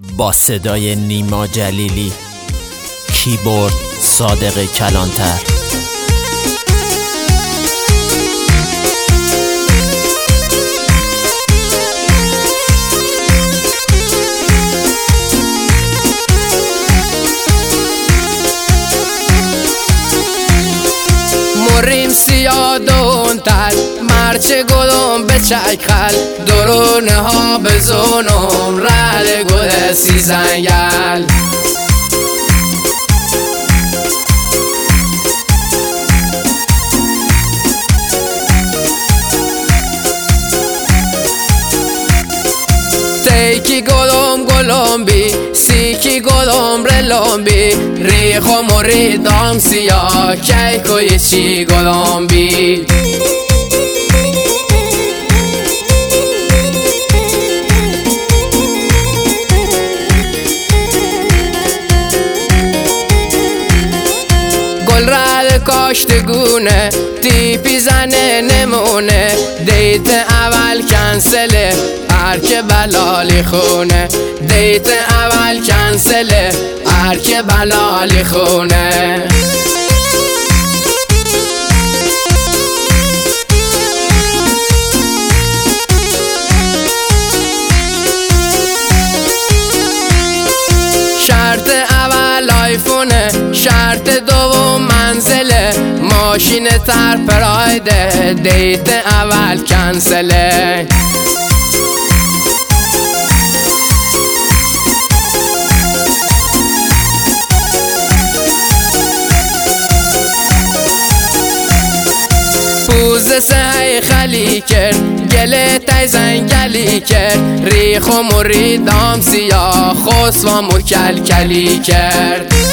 با صدای نیما جلیلی، کیبورد صادق کلانتر. مریم سیاه دونتر مرچه گلم به چکخل درونه ها به زونم رد گل سیزنگل تیکی گلم بی سیکی گلم رلم بی ریخ و مریدام سیاه کیکوی چی گلم بی گل رد کاشتگونه تیپی زنه نمونه دیت اول کنسله هرکه بلالی خونه دیت اول کنسله هرکه بلالی خونه شرط اول آیفونه شرط دوم منزله ماشین تر پرایده دیت اول کنسله سعی خلی کرد گله تای زنگلی کرد ریخ و مریدام سیاه خسوامو کلکلی کرد